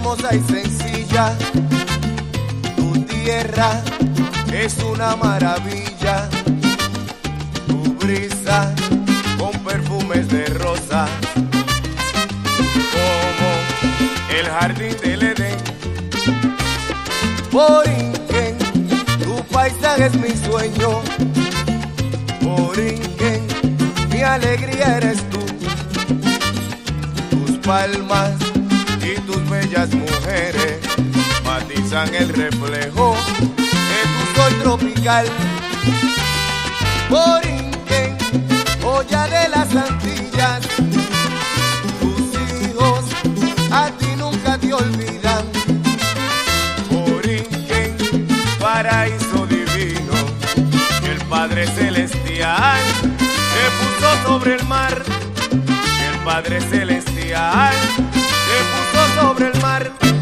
hermosa y sencilla, tu tierra es una maravilla, tu brisa con perfumes de rosas, como el jardín del Edén. Borinquen, tu paisaje es mi sueño, Borinquen, mi alegría eres tú, tus palmas y tus bellas mujeres matizan el reflejo de tu sol tropical. Borinquen, joya de las Antillas, tus hijos a ti nunca te olvidan. Borinquen, paraíso divino, que el Padre Celestial se puso sobre el mar, que el Padre Celestial se puso sobre el mar.